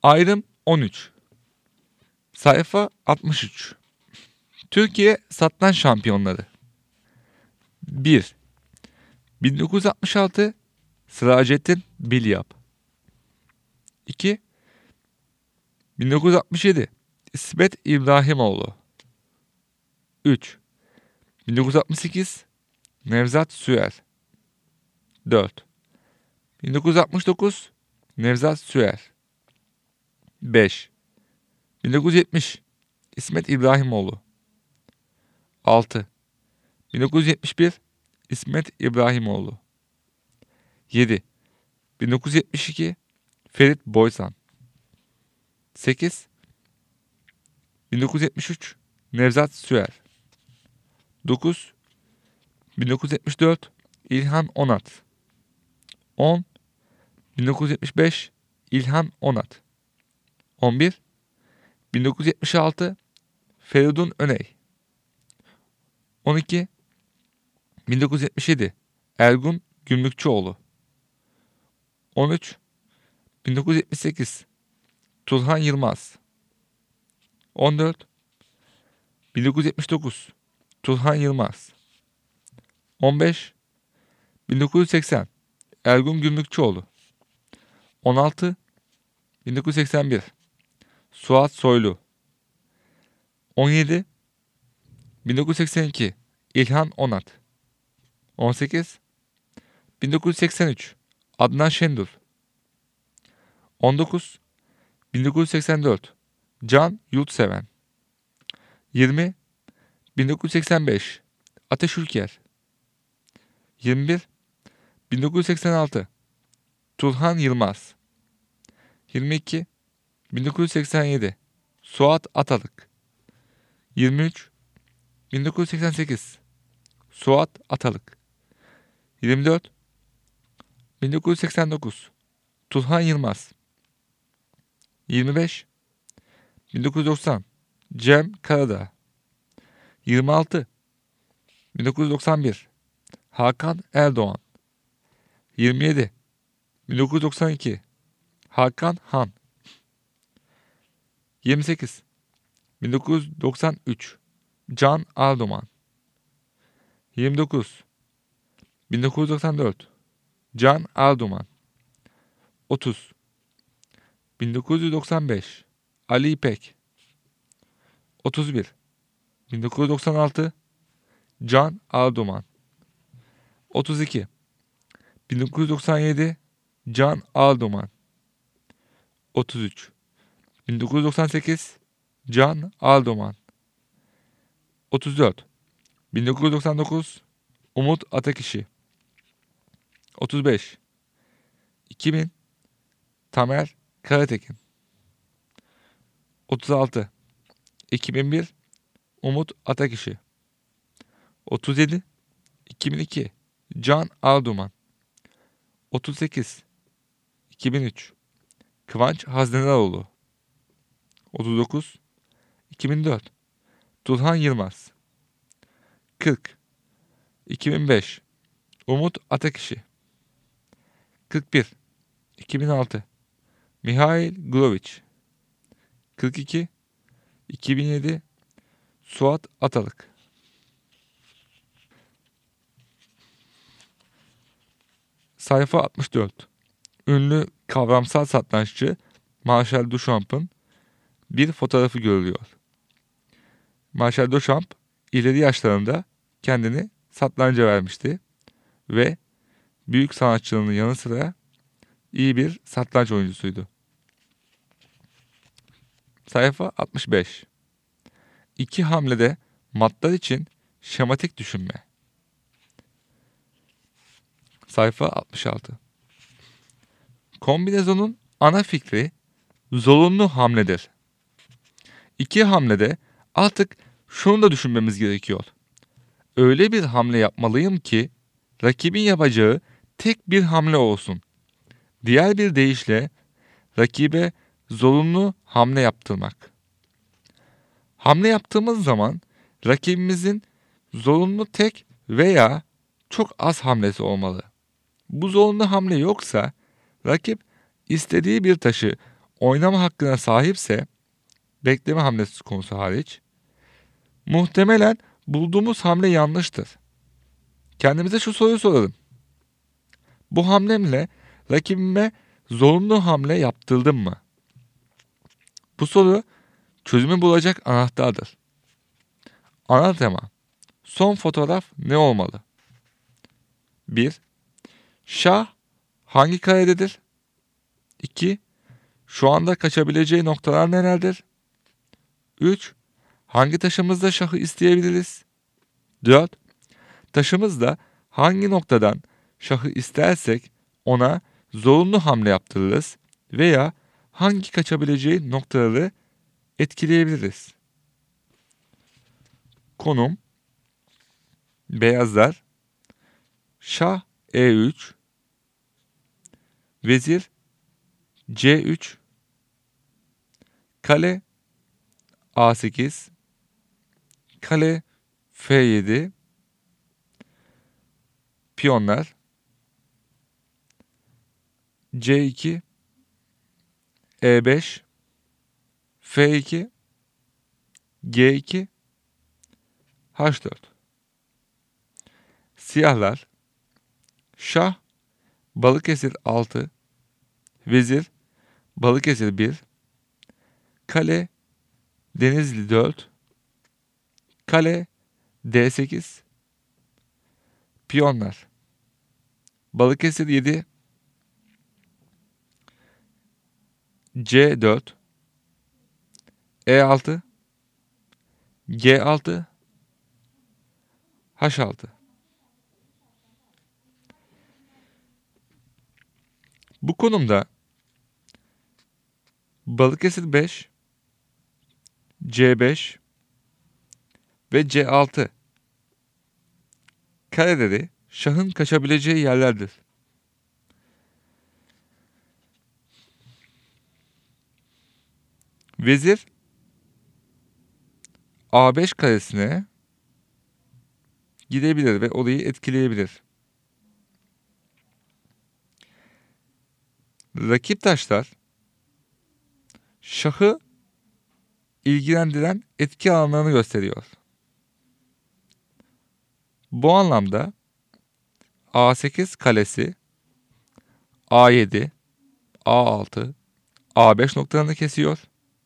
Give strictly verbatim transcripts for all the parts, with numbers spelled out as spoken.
Ayrım on üç. Sayfa altmış üç. Türkiye Satranç Şampiyonları. bir. bin dokuz yüz altmış altı Sıracettin Bilyap. iki. bin dokuz yüz altmış yedi İsmet İbrahimoğlu. üç. bin dokuz yüz altmış sekiz Nevzat Süer. dört. bin dokuz yüz altmış dokuz Nevzat Süer. beş. bin dokuz yüz yetmiş İsmet İbrahimoğlu. altı. bin dokuz yüz yetmiş bir İsmet İbrahimoğlu. yedi. bin dokuz yüz yetmiş iki Ferit Boysan. sekiz. bin dokuz yüz yetmiş üç Nevzat Süer. dokuz. bin dokuz yüz yetmiş dört İlhan Onat. on. bin dokuz yüz yetmiş beş İlhan Onat. on bir. bin dokuz yüz yetmiş altı Feridun Öney. on iki. bin dokuz yüz yetmiş yedi Ergun Gümrükçüoğlu. on üç. bin dokuz yüz yetmiş sekiz Turhan Yılmaz. on dört. bin dokuz yüz yetmiş dokuz Turhan Yılmaz. on beş. bin dokuz yüz seksen Ergun Gümrükçüoğlu. on altı. bin dokuz yüz seksen bir Suat Soylu. on yedi. bin dokuz yüz seksen iki İlhan Onat. on sekiz. bin dokuz yüz seksen üç Adnan Şendur. on dokuz. bin dokuz yüz seksen dört Can Yurtseven. yirmi. bin dokuz yüz seksen beş Ateş Ülker. yirmi bir. bin dokuz yüz seksen altı Turhan Yılmaz. yirmi iki. bin dokuz yüz seksen yedi Suat Atalık. yirmi üç. bin dokuz yüz seksen sekiz Suat Atalık. yirmi dört. bin dokuz yüz seksen dokuz Turhan Yılmaz. yirmi beş. bin dokuz yüz doksan Cem Karadağ. yirmi altı. bin dokuz yüz doksan bir Hakan Erdoğan. yirmi yedi. bin dokuz yüz doksan iki Hakan Han. yirmi sekiz. bin dokuz yüz doksan üç Can Alduman. yirmi dokuz. bin dokuz yüz doksan dört Can Alduman. otuz. bin dokuz yüz doksan beş Ali İpek. otuz bir. bin dokuz yüz doksan altı Can Alduman. otuz iki. bin dokuz yüz doksan yedi Can Alduman. otuz üç. bin dokuz yüz doksan sekiz Can Alduman. otuz dört. bin dokuz yüz doksan dokuz Umut Atakişi. otuz beş. iki bin Tamer Karatekin. otuz altı. iki bin bir Umut Atakişi. otuz yedi. iki bin iki Can Alduman. otuz sekiz. iki bin üç Kıvanç Haznedaloğlu. otuz dokuz. iki bin dört Turhan Yılmaz. kırk. iki bin beş Umut Atakişi. kırk bir. iki bin altı Mihail Guroviç. kırk iki. iki bin yedi Suat Atalık. Sayfa altmış dört. Ünlü kavramsal satranççı Marcel Duchamp'ın bir fotoğrafı görülüyor. Marcel Duchamp ileri yaşlarında kendini satranca vermişti ve büyük sanatçılığının yanı sıra iyi bir satranç oyuncusuydu. Sayfa altmış beş. İki hamlede matlar için şematik düşünme. Sayfa altmış altı. Kombinezonun ana fikri zorunlu hamledir. İki hamlede artık şunu da düşünmemiz gerekiyor. Öyle bir hamle yapmalıyım ki rakibin yapacağı tek bir hamle olsun. Diğer bir deyişle rakibe zorunlu hamle yaptırmak. Hamle yaptığımız zaman rakibimizin zorunlu tek veya çok az hamlesi olmalı. Bu zorunlu hamle yoksa rakip istediği bir taşı oynama hakkına sahipse, bekleme hamlesi konusu hariç, muhtemelen bulduğumuz hamle yanlıştır. Kendimize şu soruyu soralım. Bu hamlemle rakibime zorunlu hamle yaptırdım mı? Bu soru çözümü bulacak anahtardır. Ana tema. Son fotoğraf ne olmalı? bir. Şah hangi karededir? iki. Şu anda kaçabileceği noktalar nelerdir? üç. Hangi taşımızda şahı isteyebiliriz? dört. Taşımızda hangi noktadan şahı istersek ona zorunlu hamle yaptırırız veya hangi kaçabileceği noktaları etkileyebiliriz? Konum: beyazlar şah e üç, vezir c üç, kale a sekiz, kale f yedi, piyonlar c iki, e beş, f iki, g iki, h dört. Siyahlar şah Balıkesir altı, vezir Balıkesir bir, kale Denizli dört, kale d sekiz, piyonlar Balıkesir yedi, c dört, e altı, g altı, h altı. Bu konumda Balıkesir beş, c beş ve c altı kareleri şahın kaçabileceği yerlerdir. Vezir a beş karesine gidebilir ve orayı etkileyebilir. Rakip taşlar şahı ilgilendiren etki alanlarını gösteriyor. Bu anlamda a sekiz kalesi a yedi, a altı, a beş noktalarını kesiyor.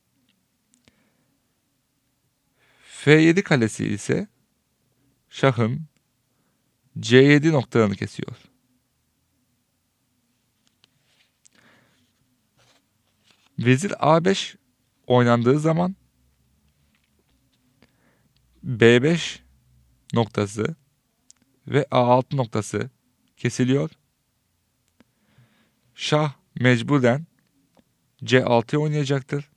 f yedi kalesi ise şahın c yedi noktalarını kesiyor. Vezir a beş oynandığı zaman b beş noktası ve a altı noktası kesiliyor. Şah mecburen c altıya oynayacaktır.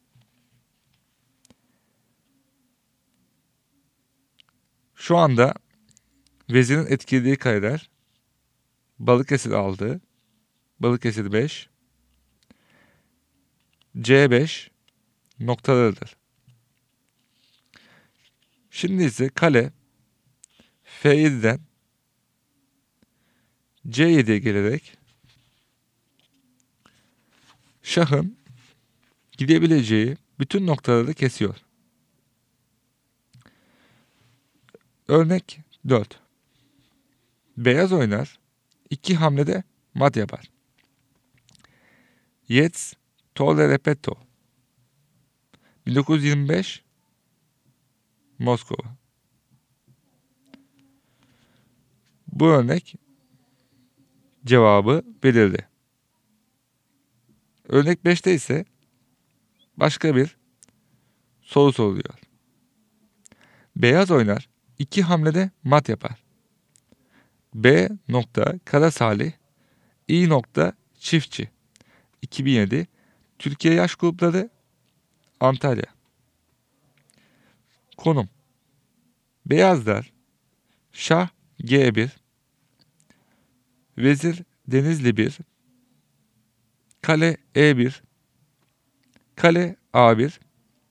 Şu anda vezirin etkilediği kareler Balıkesir altı, Balıkesir beş, c beş noktalarıdır. Şimdi ise kale f yedi'den c yedi'ye gelerek şahın gidebileceği bütün noktaları kesiyor. Örnek dört. Beyaz oynar, iki hamlede mat yapar. Yetz Tolle Repeto, bin dokuz yüz yirmi beş, Moskova. Bu örnek cevabı belirli. Örnek beş'te ise başka bir soru soruluyor. Beyaz oynar, iki hamlede mat yapar. B nokta Kara Salih, İ nokta Çiftçi. iki bin yedi Türkiye Yaş Grupları, Antalya. Konum: beyazlar şah G bir, vezir Denizli bir, kale E bir, kale A bir,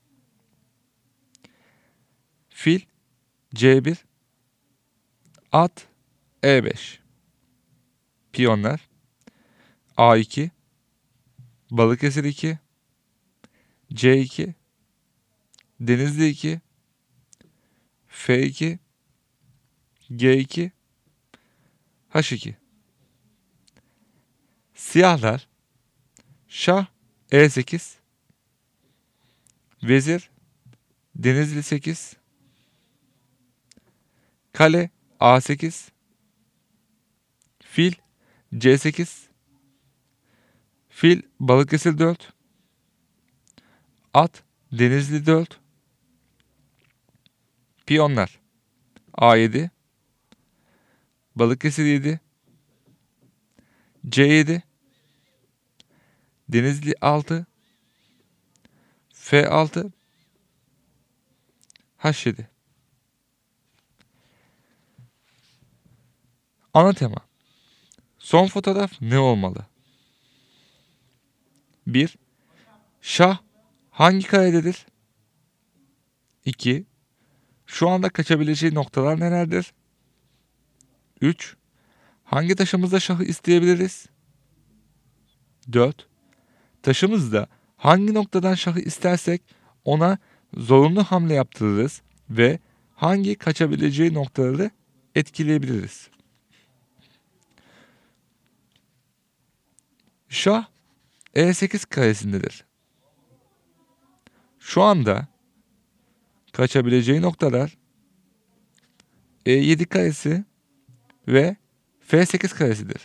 fil C bir, at E beş, piyonlar A iki, Balıkesir iki, C iki, Denizli iki, F iki, G iki, H iki. Siyahlar Şah E sekiz, Vezir Denizli sekiz, Kale A sekiz, Fil C sekiz, Fil Balıkesir dört, At Denizli dört, Piyonlar A yedi, Balıkesir yedi, C yedi, Denizli altı, F altı, H yedi. Ana tema. Son fotoğraf ne olmalı? bir. Şah hangi karededir? iki. Şu anda kaçabileceği noktalar nelerdir? üç. Hangi taşımızda şahı isteyebiliriz? dört. Taşımızda hangi noktadan şahı istersek ona zorunlu hamle yaptırırız ve hangi kaçabileceği noktaları etkileyebiliriz? Şah E sekiz karesindedir. Şu anda kaçabileceği noktalar E yedi karesi ve F sekiz karesidir.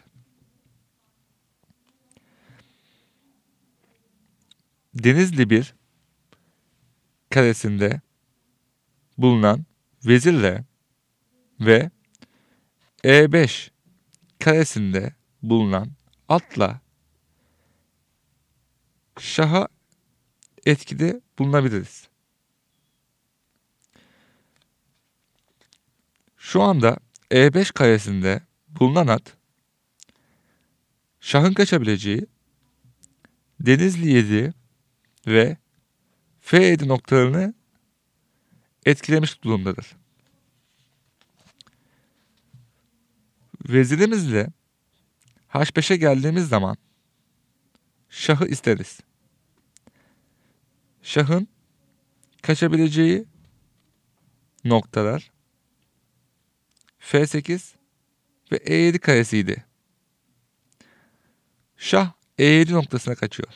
Denizli bir karesinde bulunan vezirle ve E beş karesinde bulunan atla şaha etkide bulunabiliriz. Şu anda E beş karesinde bulunan at şahın kaçabileceği Denizli yedi ve F yedi noktalarını etkilemiş durumdadır. Vezirimizle H beşe geldiğimiz zaman şahı isteriz. Şahın kaçabileceği noktalar F sekiz ve E yedi karesiydi. Şah E yedi noktasına kaçıyor.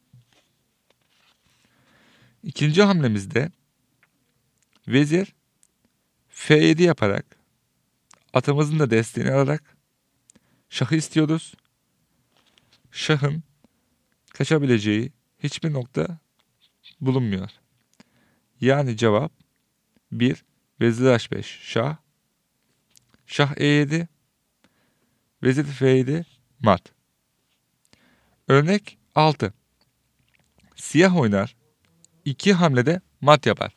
İkinci hamlemizde vezir F yedi yaparak atımızın da desteğini alarak şahı istiyoruz. Şahın kaçabileceği hiçbir nokta bulunmuyor. Yani cevap bir. Vezir H beş şah, şah E yedi, vezir F yedi mat. Örnek altı. Siyah oynar, iki hamlede mat yapar.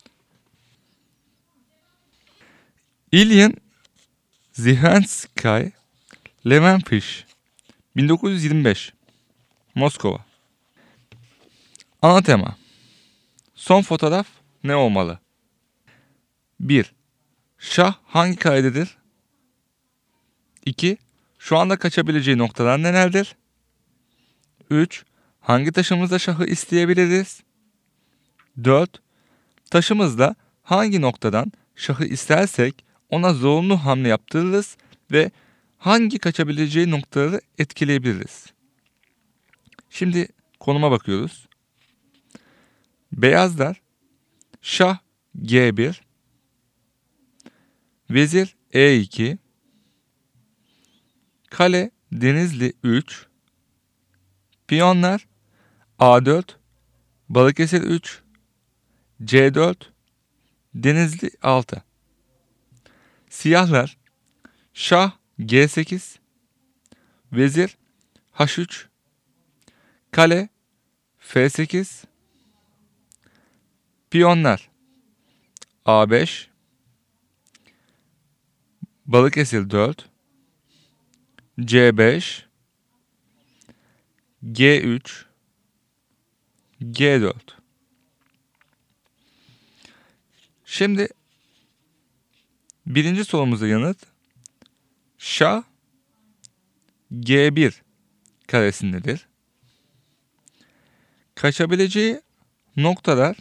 Ilyin Zihanskay Levenfish bin dokuz yüz yirmi beş Moskova. Ana tema. Son fotoğraf ne olmalı? bir. Şah hangi karededir? iki. Şu anda kaçabileceği noktalar nelerdir? üç. Hangi taşımızda şahı isteyebiliriz? dört. Taşımızda hangi noktadan şahı istersek ona zorunlu hamle yaptırırız ve hangi kaçabileceği noktaları etkileyebiliriz? Şimdi konuma bakıyoruz. Beyazlar şah G bir, vezir E iki, kale Denizli üç, piyonlar A dört, Balıkesir üç, C dört, Denizli altı. Siyahlar şah G sekiz, vezir H üç, kale F sekiz, piyonlar A beş, Balıkesir dört, C beş, G üç, G dört. Şimdi birinci sorumuza yanıt şah G bir karesindedir. Kaçabileceği noktalar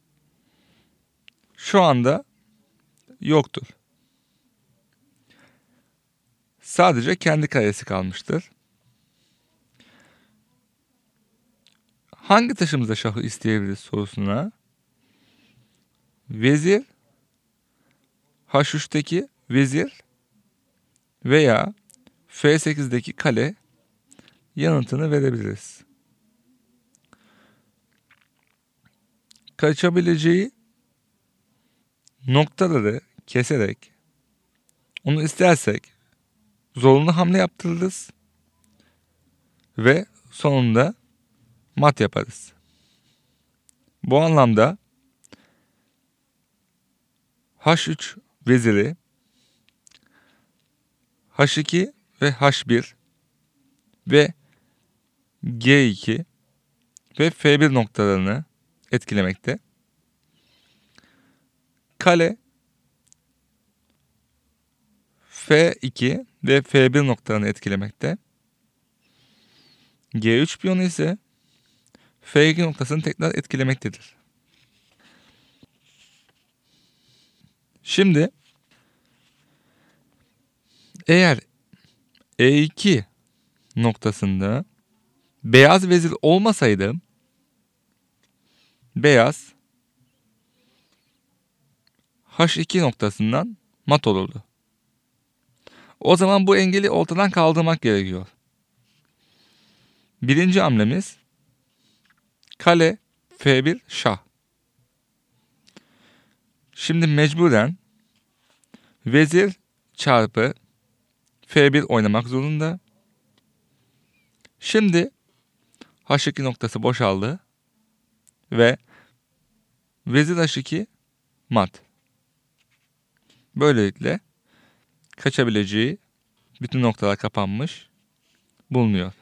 şu anda yoktur. Sadece kendi karesi kalmıştır. Hangi taşımıza şahı isteyebiliriz sorusuna vezir, H üç'teki vezir veya F sekiz'deki kale yanıtını verebiliriz. Kaçabileceği noktaları keserek onu istersek zorunlu hamle yaptırırız ve sonunda mat yaparız. Bu anlamda H üç veziri H iki ve H bir ve G iki ve F bir noktalarını etkilemekte. Kale F iki ve F bir noktalarını etkilemekte. G üç piyonu ise F iki noktasını tekrar etkilemektedir. Şimdi eğer E iki noktasında beyaz vezir olmasaydı beyaz H iki noktasından mat olurdu. O zaman bu engeli ortadan kaldırmak gerekiyor. Birinci hamlemiz kale F bir şah. Şimdi mecburen vezir çarpı F bir oynamak zorunda. Şimdi H iki noktası boşaldı ve vezir H iki mat. Böylelikle kaçabileceği bütün noktalar kapanmış bulunuyor.